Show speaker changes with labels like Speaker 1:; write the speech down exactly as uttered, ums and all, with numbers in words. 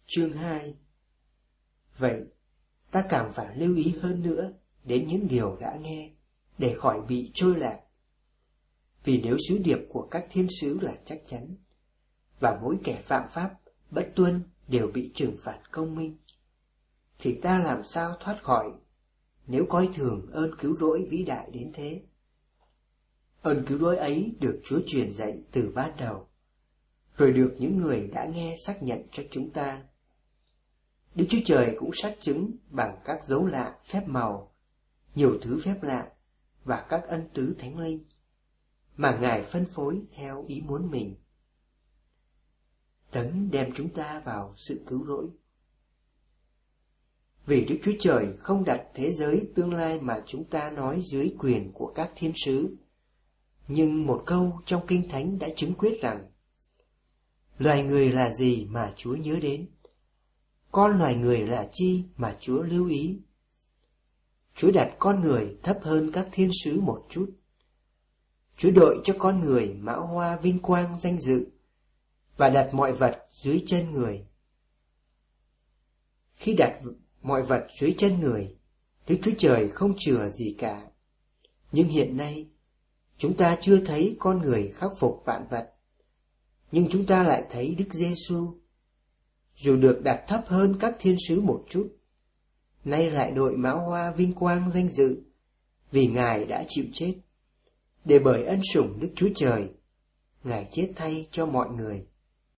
Speaker 1: Chương hai. Vậy, ta càng phải lưu ý hơn nữa đến những điều đã nghe, để khỏi bị trôi lạc. Vì nếu sứ điệp của các thiên sứ là chắc chắn, và mỗi kẻ phạm pháp, bất tuân đều bị trừng phạt công minh, thì ta làm sao thoát khỏi nếu coi thường ơn cứu rỗi vĩ đại đến thế. Ơn cứu rỗi ấy được Chúa truyền dạy từ ban đầu, rồi được những người đã nghe xác nhận cho chúng ta. Đức Chúa Trời cũng xác chứng bằng các dấu lạ, phép màu, nhiều thứ phép lạ và các ân tứ thánh linh mà Ngài phân phối theo ý muốn mình. Đấng đem chúng ta vào sự cứu rỗi. Vì Đức Chúa Trời không đặt thế giới tương lai mà chúng ta nói dưới quyền của các thiên sứ, nhưng một câu trong Kinh Thánh đã chứng quyết rằng: loài người là gì mà Chúa nhớ đến? Con loài người là chi mà Chúa lưu ý? Chúa đặt con người thấp hơn các thiên sứ một chút. Chúa đội cho con người mão hoa vinh quang danh dự, và đặt mọi vật dưới chân người. Khi đặt mọi vật dưới chân người, Đức Chúa Trời không chừa gì cả. Nhưng hiện nay, chúng ta chưa thấy con người khắc phục vạn vật. Nhưng chúng ta lại thấy Đức Giê-xu, dù được đặt thấp hơn các thiên sứ một chút, nay lại đội mão hoa vinh quang danh dự, vì Ngài đã chịu chết, để bởi ân sủng Đức Chúa Trời, Ngài chết thay cho mọi người.